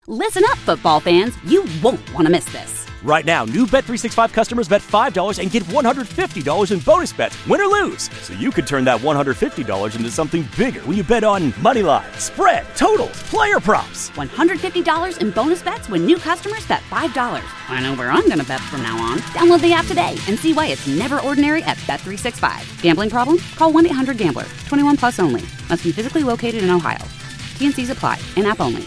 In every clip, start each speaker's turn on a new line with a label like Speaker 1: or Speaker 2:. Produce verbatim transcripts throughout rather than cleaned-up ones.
Speaker 1: Listen up, football fans. You won't want to miss this.
Speaker 2: Right now, new Bet three sixty-five customers bet five dollars and get one hundred fifty dollars in bonus bets, win or lose. So you could turn that one hundred fifty dollars into something bigger when you bet on money line, spread, totals, player props.
Speaker 1: one hundred fifty dollars in bonus bets when new customers bet five dollars. I know where I'm going to bet from now on. Download the app today and see why it's never ordinary at Bet three sixty-five. Gambling problem? Call one eight hundred gambler. twenty-one plus only. Must be physically located in Ohio. T N Cs apply. In-app only.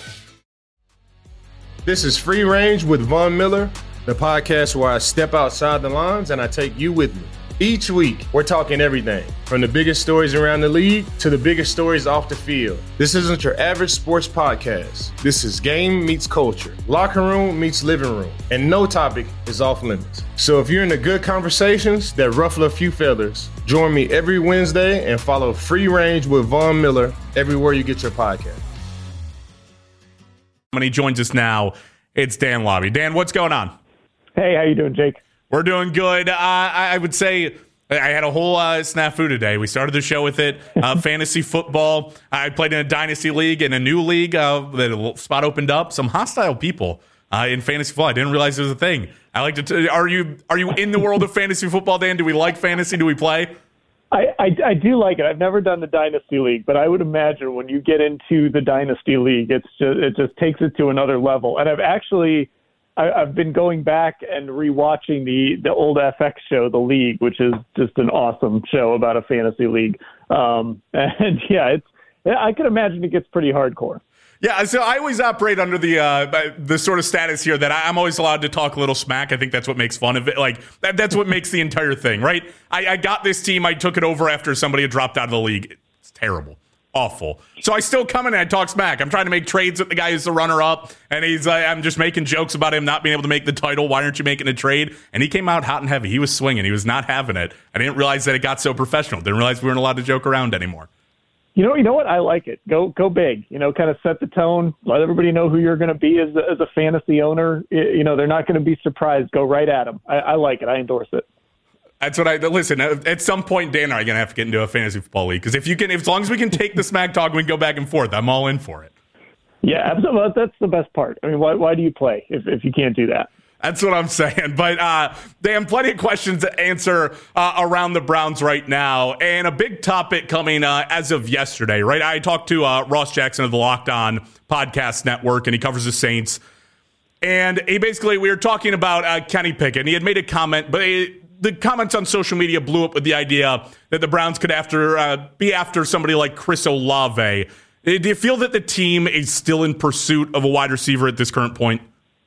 Speaker 3: This is Free Range with Von Miller, the podcast where I step outside the lines and I take you with me. Each week, we're talking everything from the biggest stories around the league to the biggest stories off the field. This isn't your average sports podcast. This is game meets culture, locker room meets living room, and no topic is off limits. So if you're into good conversations that ruffle a few feathers, join me every Wednesday and follow Free Range with Von Miller everywhere you get your podcast.
Speaker 4: When he joins us now, it's Dan Labbe. Dan, what's going on?
Speaker 5: Hey, how you doing, Jake?
Speaker 4: We're doing good. Uh, I, I would say I had a whole uh, snafu today. We started the show with it. Uh, fantasy football. I played in a dynasty league, in a new league. Uh, the spot opened up. Some hostile people uh, in fantasy football. I didn't realize it was a thing. I like to. T- are you Are you in the world of fantasy football, Dan? Do we like fantasy? Do we play?
Speaker 5: I, I, I do like it. I've never done the Dynasty League, but I would imagine when you get into the Dynasty League, it's just, it just takes it to another level. And I've actually, I, I've been going back and rewatching the, the old F X show, The League, which is just an awesome show about a fantasy league. Um, and yeah, it's, I can imagine it gets pretty hardcore.
Speaker 4: Yeah, so I always operate under the uh, the sort of status here that I'm always allowed to talk a little smack. I think that's what makes fun of it. Like, that, that's what makes the entire thing, right? I, I got this team. I took it over after somebody had dropped out of the league. It's terrible. Awful. So I still come in and I talk smack. I'm trying to make trades with the guy who's the runner-up, and he's uh, I'm just making jokes about him not being able to make the title. Why aren't you making a trade? And he came out hot and heavy. He was swinging. He was not having it. I didn't realize that it got so professional. Didn't realize we weren't allowed to joke around anymore.
Speaker 5: You know, you know what? I like it. Go, go big. You know, kind of set the tone. Let everybody know who you're going to be as a, as a fantasy owner. You know, they're not going to be surprised. Go right at them. I, I like it. I endorse it.
Speaker 4: That's what I listen. At some point, Dan and I are going to have to get into a fantasy football league because if you can, as long as we can take the smack talk, we can go back and forth. I'm all in for it.
Speaker 5: Yeah, absolutely. That's the best part. I mean, why, why do you play if if you can't do that?
Speaker 4: That's what I'm saying. But uh, they have plenty of questions to answer uh, around the Browns right now. And a big topic coming uh, as of yesterday, right? I talked to uh, Ross Jackson of the Locked On Podcast Network, and he covers the Saints. And he basically, we were talking about uh, Kenny Pickett, and he had made a comment, but it, the comments on social media blew up with the idea that the Browns could after uh, be after somebody like Chris Olave. Do you feel that the team is still in pursuit of a wide receiver at this current point?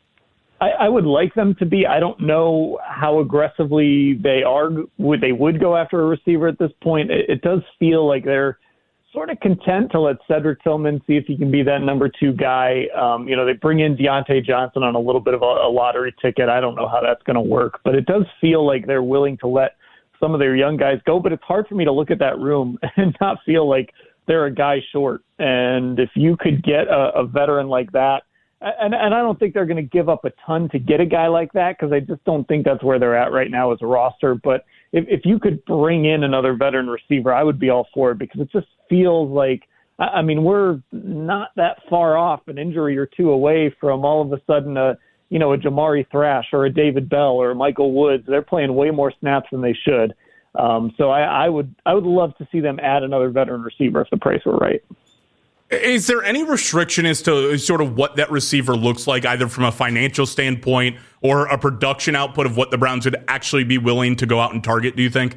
Speaker 5: I, I would like them to be. I don't know how aggressively they are. Would they would go after a receiver at this point? It, it does feel like they're sort of content to let Cedric Tillman see if he can be that number two guy. Um, you know, they bring in Deontay Johnson on a little bit of a, a lottery ticket. I don't know how that's going to work, but it does feel like they're willing to let some of their young guys go. But it's hard for me to look at that room and not feel like they're a guy short. And if you could get a, a veteran like that, And and I don't think they're going to give up a ton to get a guy like that because I just don't think that's where they're at right now as a roster. But if, if you could bring in another veteran receiver, I would be all for it because it just feels like, I mean, we're not that far off an injury or two away from all of a sudden a, you know, a Jamari Thrash or a David Bell or a Michael Woods. They're playing way more snaps than they should. Um, so I, I would I would love to see them add another veteran receiver if the price were right.
Speaker 4: Is there any restriction as to sort of what that receiver looks like, either from a financial standpoint or a production output of what the Browns would actually be willing to go out and target, do you think?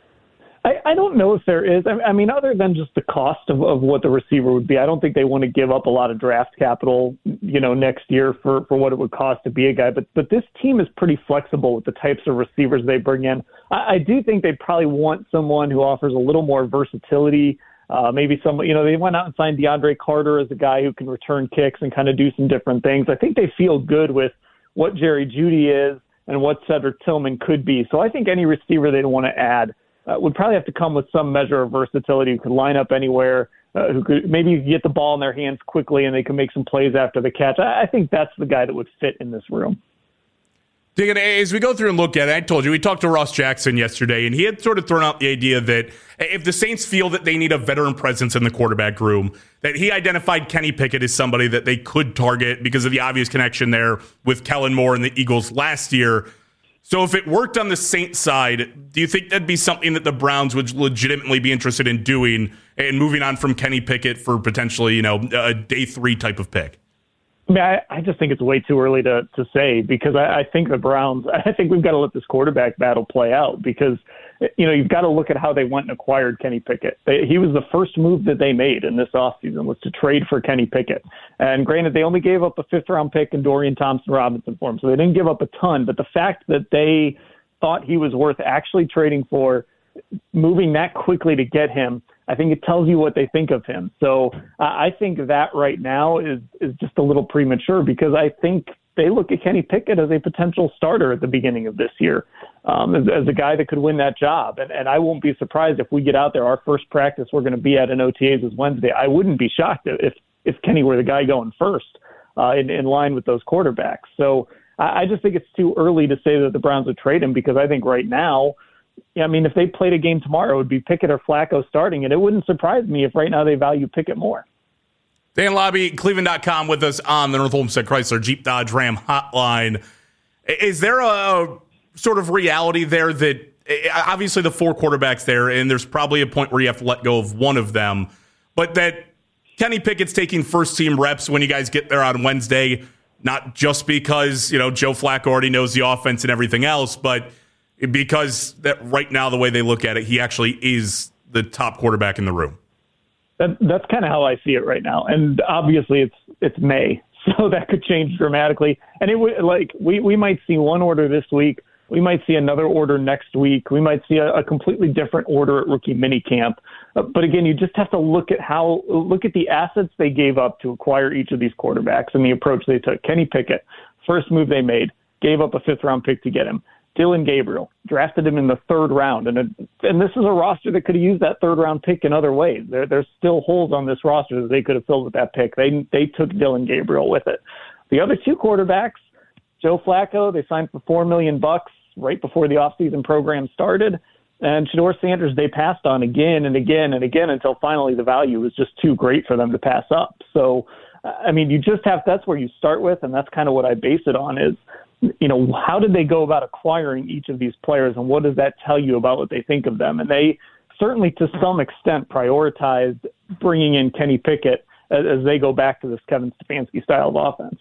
Speaker 5: I, I don't know if there is. I, I mean, other than just the cost of, of what the receiver would be, I don't think they want to give up a lot of draft capital, you know, next year for, for what it would cost to be a guy. But but this team is pretty flexible with the types of receivers they bring in. I, I do think they probably want someone who offers a little more versatility. Uh, maybe some, you know, they went out and signed DeAndre Carter as a guy who can return kicks and kind of do some different things. I think they feel good with what Jerry Jeudy is and what Cedric Tillman could be. So I think any receiver they'd want to add uh, would probably have to come with some measure of versatility, who could line up anywhere, uh, who could maybe get the ball in their hands quickly and they can make some plays after the catch. I, I think that's the guy that would fit in this room.
Speaker 4: As we go through and look at it, I told you, we talked to Ross Jackson yesterday, and he had sort of thrown out the idea that if the Saints feel that they need a veteran presence in the quarterback room, that he identified Kenny Pickett as somebody that they could target because of the obvious connection there with Kellen Moore and the Eagles last year. So if it worked on the Saints side, do you think that'd be something that the Browns would legitimately be interested in doing and moving on from Kenny Pickett for potentially, you know, a day three type of pick?
Speaker 5: I mean, I, I just think it's way too early to, to say because I, I think the Browns, I think we've got to let this quarterback battle play out because, you know, you've got to look at how they went and acquired Kenny Pickett. They, he was the first move that they made in this offseason was to trade for Kenny Pickett. And granted, they only gave up a fifth round pick and Dorian Thompson-Robinson for him, so they didn't give up a ton. But the fact that they thought he was worth actually trading for, moving that quickly to get him, I think it tells you what they think of him. So uh, I think that right now is is just a little premature because I think they look at Kenny Pickett as a potential starter at the beginning of this year, um, as, as a guy that could win that job. And, and I won't be surprised if we get out there. Our first practice we're going to be at in O T As is Wednesday. I wouldn't be shocked if if Kenny were the guy going first uh, in, in line with those quarterbacks. So I, I just think it's too early to say that the Browns would trade him because I think right now, yeah, I mean, if they played a game tomorrow, it would be Pickett or Flacco starting, and it wouldn't surprise me if right now they value Pickett more.
Speaker 4: Dan Labbe, Cleveland dot com with us on the North Olmsted Chrysler Jeep Dodge Ram hotline. Is there a sort of reality there that obviously the four quarterbacks there, and there's probably a point where you have to let go of one of them, but that Kenny Pickett's taking first-team reps when you guys get there on Wednesday, not just because, you know, Joe Flacco already knows the offense and everything else, but because that right now, the way they look at it, he actually is the top quarterback in the room.
Speaker 5: That, that's kind of how I see it right now. And obviously it's, it's May, so that could change dramatically. And it would like, we, we might see one order this week. We might see another order next week. We might see a, a completely different order at rookie minicamp. Uh, but again, you just have to look at how, look at the assets they gave up to acquire each of these quarterbacks and the approach they took. Kenny Pickett, first move they made, gave up a fifth round pick to get him. Dillon Gabriel, drafted him in the third round. And, and this is a roster that could have used that third round pick in other ways. There, there's still holes on this roster that they could have filled with that pick. They, they took Dillon Gabriel with it. The other two quarterbacks, Joe Flacco, they signed for four million bucks right before the offseason program started. And Shedeur Sanders, they passed on again and again and again until finally the value was just too great for them to pass up. So, I mean, you just have, that's where you start with. And that's kind of what I base it on is, you know, how did they go about acquiring each of these players and what does that tell you about what they think of them? And they certainly to some extent prioritized bringing in Kenny Pickett as, as they go back to this Kevin Stefanski style of offense.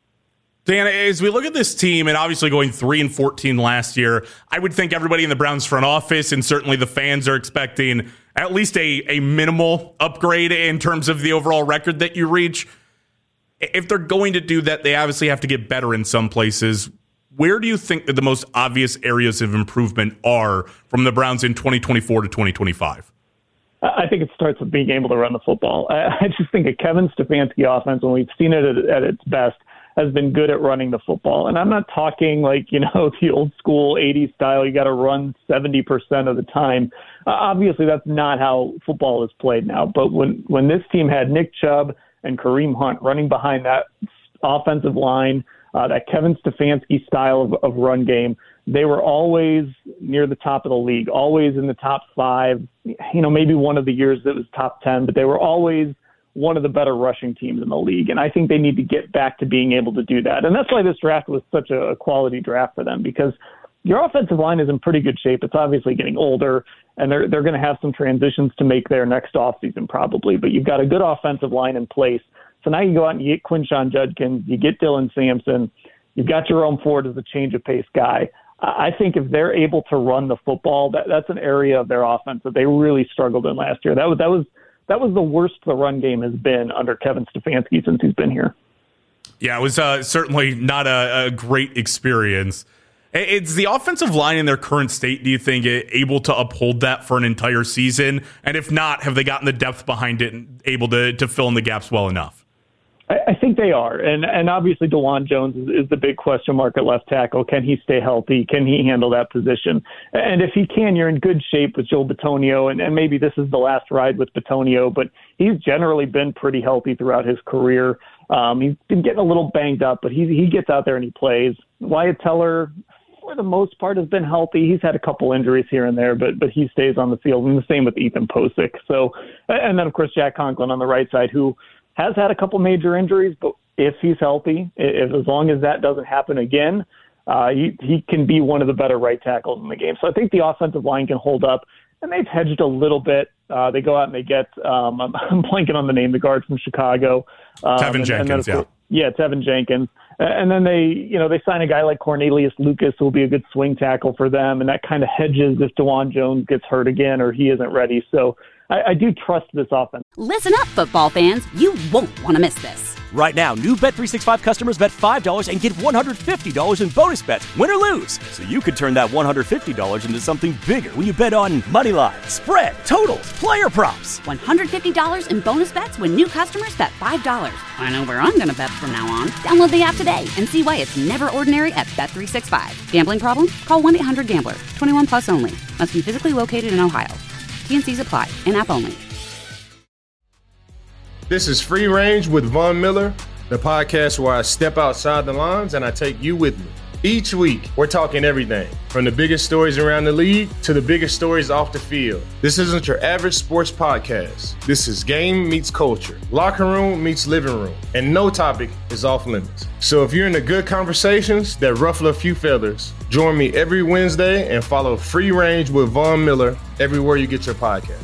Speaker 4: Dan, as we look at this team and obviously going three and fourteen last year, I would think everybody in the Browns front office and certainly the fans are expecting at least a, a minimal upgrade in terms of the overall record that you reach. If they're going to do that, they obviously have to get better in some places. Where do you think that the most obvious areas of improvement are from the Browns in twenty twenty-four to twenty twenty-five?
Speaker 5: I think it starts with being able to run the football. I just think a Kevin Stefanski offense, when we've seen it at, at its best, has been good at running the football. And I'm not talking like, you know, the old school eighties style, you got to run seventy percent of the time. Uh, obviously, that's not how football is played now. But when, when this team had Nick Chubb and Kareem Hunt running behind that offensive line, uh, that Kevin Stefanski style of, of run game, they were always near the top of the league, always in the top five. You know, maybe one of the years that was top ten, but they were always one of the better rushing teams in the league. And I think they need to get back to being able to do that. And that's why this draft was such a quality draft for them, because your offensive line is in pretty good shape. It's obviously getting older, and they're they're going to have some transitions to make there next offseason probably. But you've got a good offensive line in place. So now you go out and you get Quinshon Judkins, you get Dylan Sampson, you've got Jerome Ford as a change of pace guy. I think if they're able to run the football, that, that's an area of their offense that they really struggled in last year. That was that was that was the worst the run game has been under Kevin Stefanski since he's been here.
Speaker 4: Yeah, it was uh, certainly not a, a great experience. It's the offensive line in their current state, do you think, able to uphold that for an entire season? And if not, have they gotten the depth behind it and able to, to fill in the gaps well enough?
Speaker 5: I, I think they are. And and obviously DeJuan Jones is, is the big question mark at left tackle. Can he stay healthy? Can he handle that position? And if he can, you're in good shape with Joe Bitonio. And, and maybe this is the last ride with Bitonio, but he's generally been pretty healthy throughout his career. Um, he's been getting a little banged up, but he he gets out there and he plays. Wyatt Teller, for the most part, has been healthy. He's had a couple injuries here and there, but but he stays on the field, and the same with Ethan Posick. So, and then of course Jack Conklin on the right side, who has had a couple major injuries, but if he's healthy, if as long as that doesn't happen again, uh, he he can be one of the better right tackles in the game. So I think the offensive line can hold up, and they've hedged a little bit. Uh, they go out and they get um, I'm, I'm blanking on the name, the guard from Chicago, um,
Speaker 4: Tevin
Speaker 5: and,
Speaker 4: Jenkins,
Speaker 5: and then,
Speaker 4: yeah,
Speaker 5: yeah, Tevin Jenkins. And then they, you know, they sign a guy like Cornelius Lucas, who will be a good swing tackle for them, and that kind of hedges if DeJuan Jones gets hurt again or he isn't ready. So I, I do trust this offense.
Speaker 1: Listen up, football fans. You won't want to miss this.
Speaker 2: Right now, new Bet three sixty-five customers bet five dollars and get one hundred fifty dollars in bonus bets, win or lose. So you could turn that one hundred fifty dollars into something bigger when you bet on money line, spread, totals, player props.
Speaker 1: one hundred fifty dollars in bonus bets when new customers bet five dollars. I know where I'm going to bet from now on. Download the app today and see why it's never ordinary at Bet three sixty-five. Gambling problem? Call one eight hundred gambler. twenty-one plus only. Must be physically located in Ohio. T and C's apply. In-app only.
Speaker 3: This is Free Range with Von Miller, the podcast where I step outside the lines and I take you with me. Each week, we're talking everything from the biggest stories around the league to the biggest stories off the field. This isn't your average sports podcast. This is game meets culture, locker room meets living room, and no topic is off limits. So if you're into good conversations that ruffle a few feathers, join me every Wednesday and follow Free Range with Von Miller everywhere you get your podcast.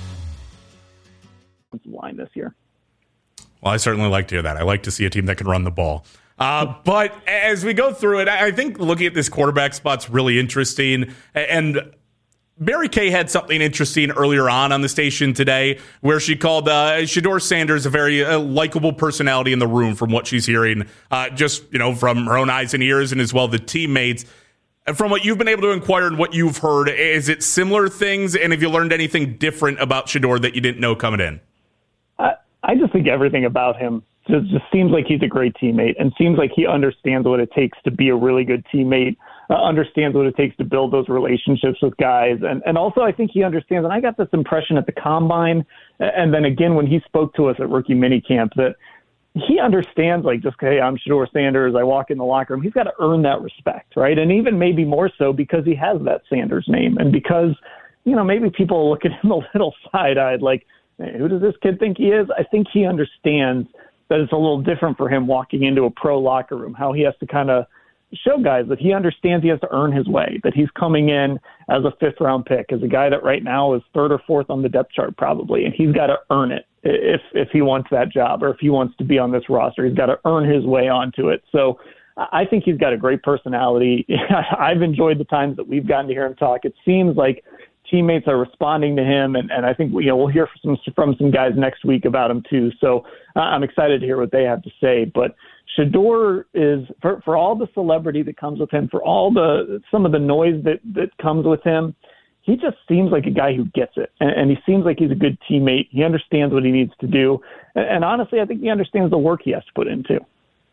Speaker 5: Line this year.
Speaker 4: Well, I certainly like to hear that. I like to see a team that can run the ball. Uh, but as we go through it, I think looking at this quarterback spot's really interesting. And Mary Kay had something interesting earlier on on the station today where she called uh, Shedeur Sanders a very uh, likable personality in the room from what she's hearing, uh, just, you know, from her own eyes and ears and as well the teammates. From what you've been able to inquire and what you've heard, is it similar things? And have you learned anything different about Shedeur that you didn't know coming in?
Speaker 5: I, I just think everything about him just, just seems like he's a great teammate and seems like he understands what it takes to be a really good teammate, uh, understands what it takes to build those relationships with guys. And, and also I think he understands, and I got this impression at the Combine, and then again when he spoke to us at rookie minicamp, that he understands, like, just, hey, I'm Shedeur Sanders, I walk in the locker room. He's got to earn that respect, right? And even maybe more so because he has that Sanders name and because, you know, maybe people look at him a little side-eyed, like, hey, who does this kid think he is? I think he understands that it's a little different for him walking into a pro locker room, how he has to kind of show guys that he understands he has to earn his way, that he's coming in as a fifth-round pick, as a guy that right now is third or fourth on the depth chart probably, and he's got to earn it if if he wants that job or if he wants to be on this roster. He's got to earn his way onto it. So I think he's got a great personality. I've enjoyed the times that we've gotten to hear him talk. It seems like teammates are responding to him, and, and I think you know we'll hear from some, from some guys next week about him too. So uh, I'm excited to hear what they have to say. But Shedeur is, for, for all the celebrity that comes with him, for all the some of the noise that, that comes with him, he just seems like a guy who gets it, and, and he seems like he's a good teammate. He understands what he needs to do, and, and honestly, I think he understands the work he has to put in too.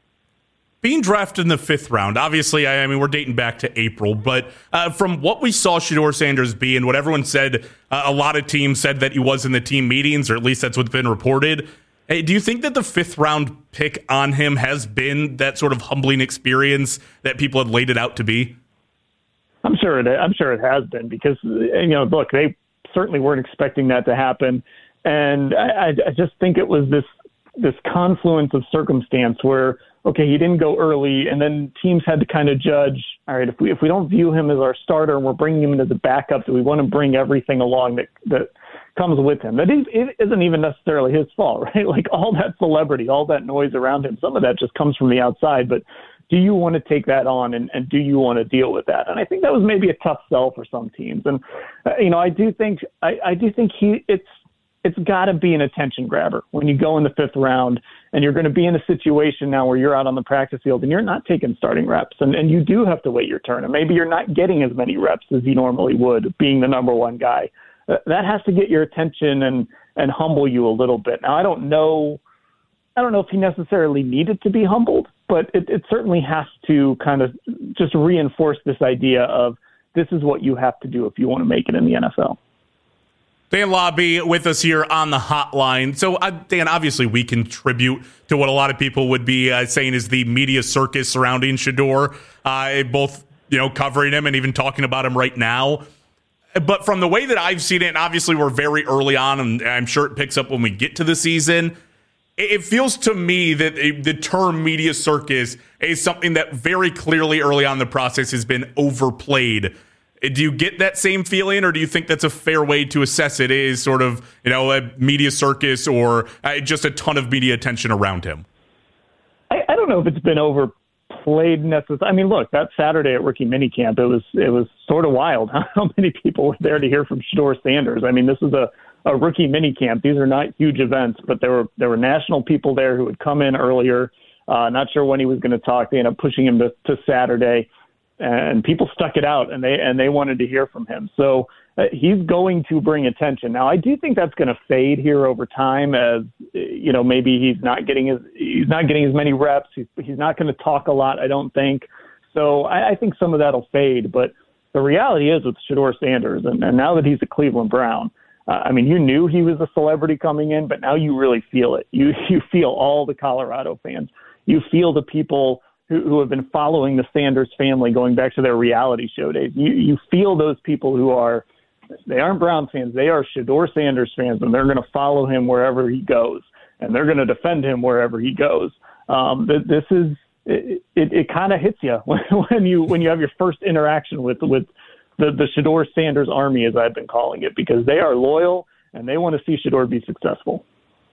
Speaker 4: Being drafted in the fifth round, obviously, I mean, we're dating back to April, but uh, from what we saw Shedeur Sanders be and what everyone said, uh, a lot of teams said that he was in the team meetings, or at least that's what's been reported. Hey, do you think that the fifth round pick on him has been that sort of humbling experience that people had laid it out to be?
Speaker 5: I'm sure it. I'm sure it has been because you know, look, they certainly weren't expecting that to happen, and I, I just think it was this this confluence of circumstance where, okay, he didn't go early, and then teams had to kind of judge, all right, if we if we don't view him as our starter and we're bringing him in as a backup, do we want to bring everything along that that comes with him? That is, it isn't even necessarily his fault, right? Like all that celebrity, all that noise around him, some of that just comes from the outside, but do you want to take that on, and, and do you want to deal with that? And I think that was maybe a tough sell for some teams. And, uh, you know, I do think I, I do think he it's it's got to be an attention grabber when you go in the fifth round and you're going to be in a situation now where you're out on the practice field and you're not taking starting reps, and, and you do have to wait your turn, and maybe you're not getting as many reps as you normally would being the number one guy. Uh, that has to get your attention and, and humble you a little bit. Now, I don't know, I don't know if he necessarily needed to be humbled, but it, it certainly has to kind of just reinforce this idea of this is what you have to do if you want to make it in the N F L.
Speaker 4: Dan Labbe with us here on the hotline. So, uh, Dan, obviously we contribute to what a lot of people would be uh, saying is the media circus surrounding Shedeur, uh, both you know covering him and even talking about him right now. But from the way that I've seen it, and obviously we're very early on, and I'm sure it picks up when we get to the season, it feels to me that the term media circus is something that very clearly early on in the process has been overplayed. Do you get that same feeling, or do you think that's a fair way to assess it? Is sort of, you know, a media circus or uh, just a ton of media attention around him?
Speaker 5: I, I don't know if it's been overplayed necessarily. I mean, look, that Saturday at rookie minicamp, it was it was sort of wild how many people were there to hear from Shedeur Sanders. I mean, this is a, a rookie minicamp. These are not huge events, but there were there were national people there who had come in earlier. Uh, not sure when he was going to talk. They ended up pushing him to, to Saturday. And people stuck it out, and they and they wanted to hear from him. So uh, he's going to bring attention. Now, I do think that's going to fade here over time, as you know, maybe he's not getting his he's not getting as many reps. He's he's not going to talk a lot, I don't think. So I, I think some of that'll fade. But the reality is with Shedeur Sanders, and, and now that he's a Cleveland Brown, uh, I mean, you knew he was a celebrity coming in, but now you really feel it. You you feel all the Colorado fans. You feel the people who have been following the Sanders family going back to their reality show days. You you feel those people who are, they aren't Browns fans, they are Shedeur Sanders fans, and they're going to follow him wherever he goes, and they're going to defend him wherever he goes. Um, this is, it, it, it kind of hits you when, when you when you have your first interaction with, with the, the Shedeur Sanders army, as I've been calling it, because they are loyal, and they want to see Shedeur be successful.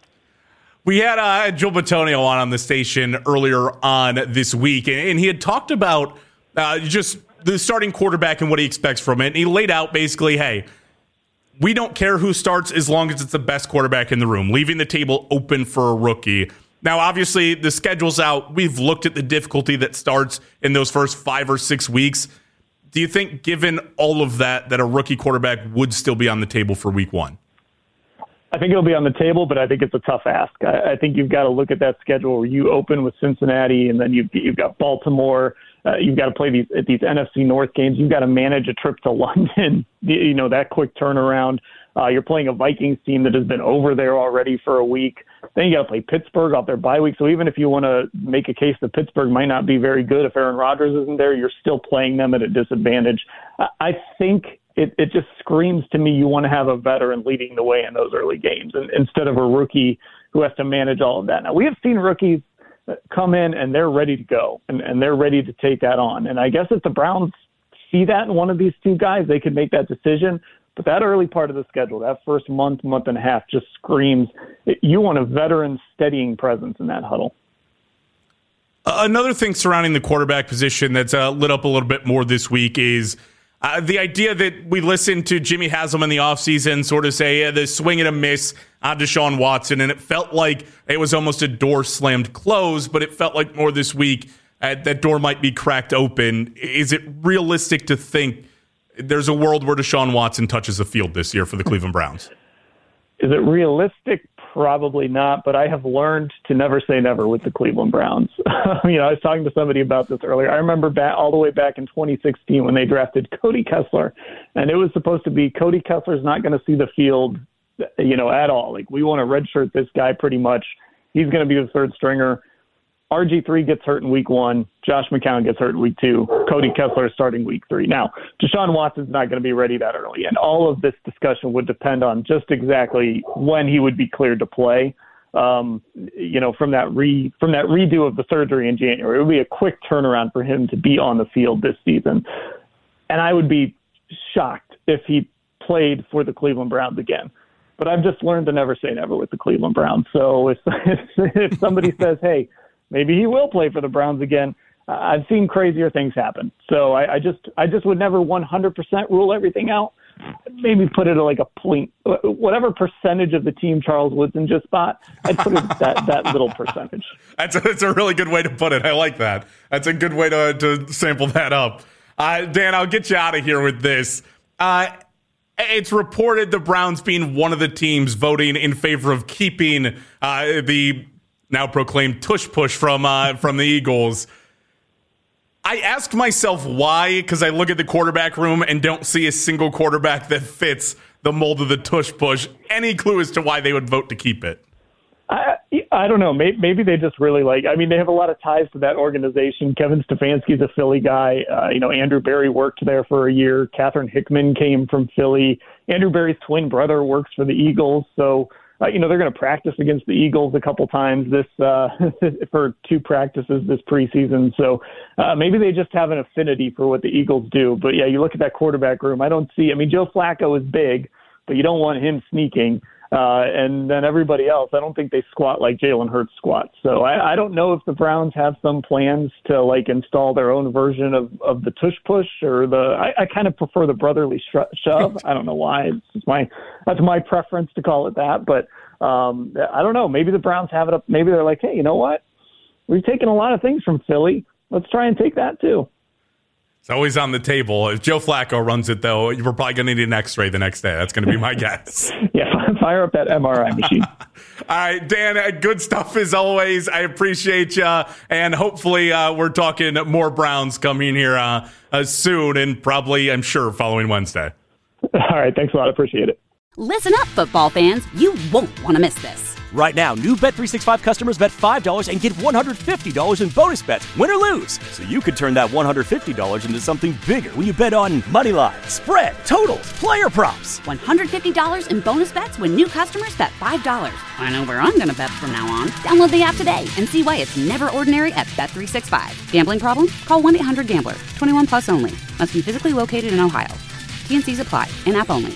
Speaker 4: We had uh, Joe Bitonio on on the station earlier on this week, and he had talked about uh, just the starting quarterback and what he expects from it. And he laid out basically, hey, we don't care who starts as long as it's the best quarterback in the room, leaving the table open for a rookie. Now, obviously, the schedule's out. We've looked at the difficulty that starts in those first five or six weeks. Do you think, given all of that, that a rookie quarterback would still be on the table for week one?
Speaker 5: I think it'll be on the table, but I think it's a tough ask. I, I think you've got to look at that schedule where you open with Cincinnati, and then you've, you've got Baltimore. Uh, you've got to play these at these N F C North games. You've got to manage a trip to London, you know, that quick turnaround. Uh, you're playing a Vikings team that has been over there already for a week. Then you got to play Pittsburgh off their bye week. So even if you want to make a case that Pittsburgh might not be very good if Aaron Rodgers isn't there, you're still playing them at a disadvantage. I, I think It, it just screams to me you want to have a veteran leading the way in those early games and, instead of a rookie who has to manage all of that. Now, we have seen rookies come in and they're ready to go, and, and they're ready to take that on. And I guess if the Browns see that in one of these two guys, they could make that decision. But that early part of the schedule, that first month, month and a half, just screams you want a veteran steadying presence in that huddle.
Speaker 4: Another thing surrounding the quarterback position that's uh, lit up a little bit more this week is Uh, the idea that we listened to Jimmy Haslam in the offseason sort of say yeah, the swing and a miss on Deshaun Watson, and it felt like it was almost a door slammed closed, but it felt like more this week uh, that door might be cracked open. Is it realistic to think there's a world where Deshaun Watson touches the field this year for the Cleveland Browns?
Speaker 5: Is it realistic? Probably not, but I have learned to never say never with the Cleveland Browns. you know, I was talking to somebody about this earlier. I remember back, all the way back in twenty sixteen when they drafted Cody Kessler, and it was supposed to be Cody Kessler's not going to see the field, you know, at all. Like, we want to redshirt this guy pretty much. He's going to be the third stringer. R G three gets hurt in week one. Josh McCown gets hurt in week two. Cody Kessler is starting week three. Now, Deshaun Watson's not going to be ready that early, and all of this discussion would depend on just exactly when he would be cleared to play. Um, you know, from that re from that redo of the surgery in January, it would be a quick turnaround for him to be on the field this season. And I would be shocked if he played for the Cleveland Browns again. But I've just learned to never say never with the Cleveland Browns. So if if somebody says, hey, maybe he will play for the Browns again, Uh, I've seen crazier things happen. So I, I just I just would never one hundred percent rule everything out. Maybe put it at like a point, whatever percentage of the team Charles Woodson just bought, I'd put it that, that little percentage.
Speaker 4: That's a, that's a really good way to put it. I like that. That's a good way to, to sample that up. Uh, Dan, I'll get you out of here with this. Uh, it's reported the Browns being one of the teams voting in favor of keeping uh, the now proclaimed tush push from uh, from the Eagles. I ask myself why, because I look at the quarterback room and don't see a single quarterback that fits the mold of the tush push. Any clue as to why they would vote to keep it?
Speaker 5: I, I don't know. Maybe, maybe they just really like, I mean, they have a lot of ties to that organization. Kevin Stefanski's a Philly guy. Uh, you know, Andrew Berry worked there for a year. Catherine Hickman came from Philly. Andrew Berry's twin brother works for the Eagles. So, uh, you know, they're going to practice against the Eagles a couple times this uh, for two practices this preseason. So uh, maybe they just have an affinity for what the Eagles do. But, yeah, you look at that quarterback room. I don't see – I mean, Joe Flacco is big, but you don't want him sneaking. Uh, and then everybody else, I don't think they squat like Jalen Hurts squats. So I, I don't know if the Browns have some plans to like install their own version of, of the tush push or the. I, I kind of prefer the brotherly sh- shove. I don't know why. It's just my that's my preference to call it that. But um, I don't know. Maybe the Browns have it up. Maybe they're like, hey, you know what? We've taken a lot of things from Philly. Let's try and take that too.
Speaker 4: It's always on the table. If Joe Flacco runs it, though, we're probably going to need an X-ray the next day. That's going to be my guess.
Speaker 5: Yeah, fire up that M R I machine.
Speaker 4: All right, Dan, good stuff as always. I appreciate you. And hopefully uh, we're talking more Browns coming here uh, uh, soon and probably, I'm sure, following Wednesday.
Speaker 5: All right, thanks a lot. I appreciate it.
Speaker 1: Listen up, football fans. You won't want to miss this.
Speaker 2: Right now, new Bet three sixty-five customers bet five dollars and get one hundred fifty dollars in bonus bets, win or lose. So you could turn that one hundred fifty dollars into something bigger when you bet on money line, spread, totals, player props.
Speaker 1: one hundred fifty dollars in bonus bets when new customers bet five dollars. I know where I'm going to bet from now on. Download the app today and see why it's never ordinary at Bet three sixty-five. Gambling problem? Call one eight hundred gambler. twenty-one plus only. Must be physically located in Ohio. T N Cs apply. In-app only.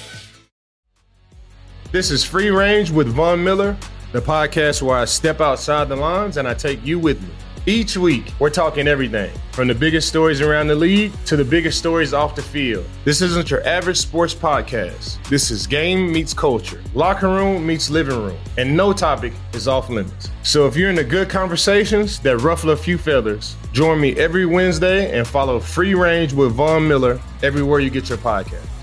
Speaker 3: This is Free Range with Von Miller, the podcast where I step outside the lines and I take you with me. Each week, we're talking everything from the biggest stories around the league to the biggest stories off the field. This isn't your average sports podcast. This is game meets culture, locker room meets living room, and no topic is off limits. So if you're into good conversations that ruffle a few feathers, join me every Wednesday and follow Free Range with Von Miller everywhere you get your podcast.